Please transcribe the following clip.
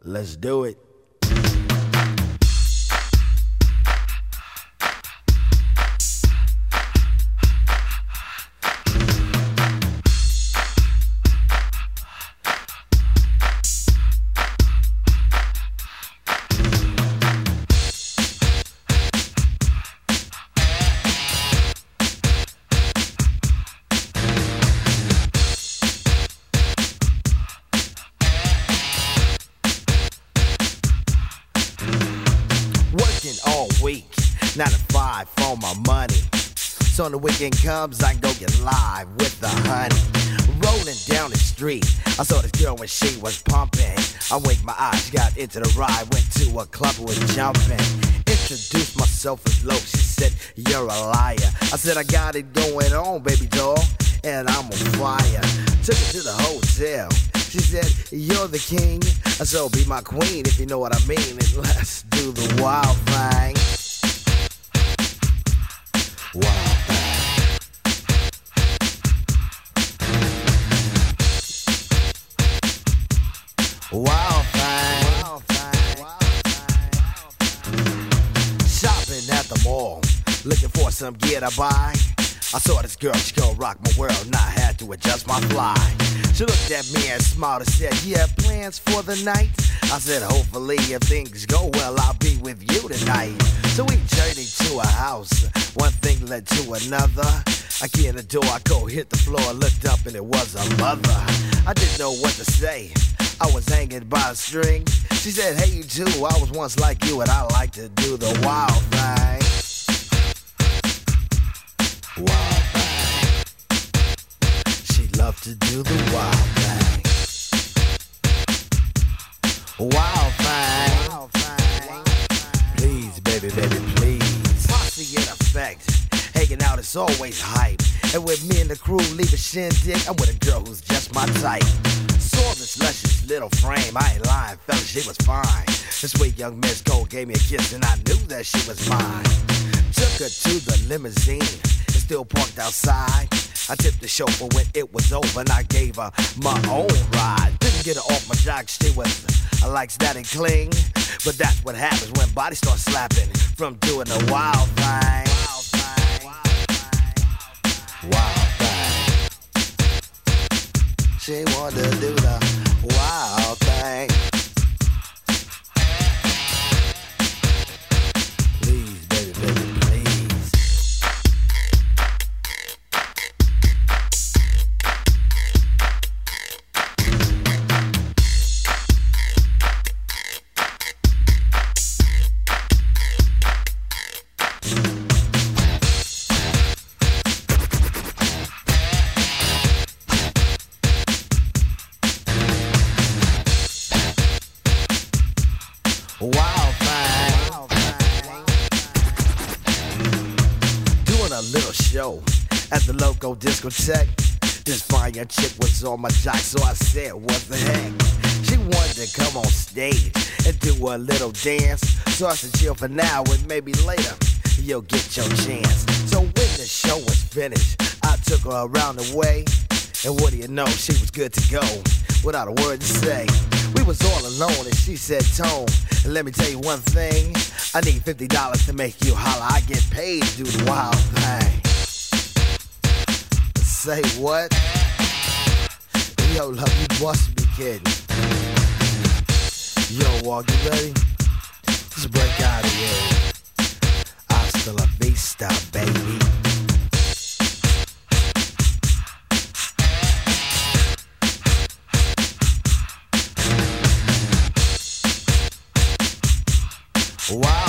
Let's do it. All week, 9 to 5 for my money. So when the weekend comes, I can go get live with the honey. Rolling down the street, I saw this girl when she was pumping. I winked my eyes, got into the ride, went to a club and was jumping. Introduced myself as Loc, she said, you're a liar. I said, I got it going on, baby doll, and I'm on fire. Took her to the hotel. She said, you're the king, so be my queen if you know what I mean. And let's do the wild thing. Wild thing. Wild thing. Wild thing. Shopping at the mall, looking for some gear to buy. I saw this girl, she gon' rock my world, and I had to adjust my fly. She looked at me and smiled and said, you have plans for the night? I said, hopefully if things go well, I'll be with you tonight. So we journeyed to a house, one thing led to another. I get in the door, I go hit the floor, looked up and it was a mother. I didn't know what to say, I was hanging by a string. She said, hey you too, I was once like you and I like to do the wild thing. Wild thing. She loved to do the wild thing. Wild thing. Wild thing. Please, baby, baby, please. Posse in effect. Hanging out is always hype. And with me and the crew leave a shindig, I'm with a girl who's just my type. Saw this luscious little frame, I ain't lying, fella, she was fine. This sweet young Miss Gold gave me a kiss and I knew that she was mine. Took her to the limousine, it's still parked outside. I tipped the chauffeur when it was over and I gave her my own ride. Didn't get her off my jock, she was like static cling. But that's what happens when bodies start slapping from doing the wild thing. Wild thing. She wanted to do the wild thing. Please, baby, baby, please. Wild thing. Doing a little show at the local discotheque. This fine young chick was on my jock, so I said, what the heck? She wanted to come on stage and do a little dance. So I said, chill for now and maybe later you'll get your chance. So when the show was finished, I took her around the way. And what do you know, she was good to go without a word to say. We was all alone and she said, Tone, let me tell you one thing. I need $50 to make you holler. I get paid to do the wild thing. Say what? Yo, love, you must be kidding. Yo, Walk, you ready? Let's break out of here. Hasta la vista, baby. Wow.